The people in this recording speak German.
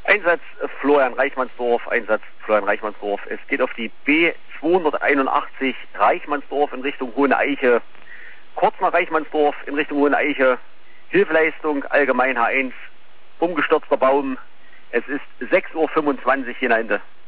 Einsatz Florian Reichmannsdorf, Einsatz Florian Reichmannsdorf. Es geht auf die B281 Reichmannsdorf in Richtung Hohe Eiche. Kurz nach Reichmannsdorf in Richtung Hohe Eiche. Hilfeleistung allgemein H1. Umgestürzter Baum. Es ist 6:25 Uhr hinein.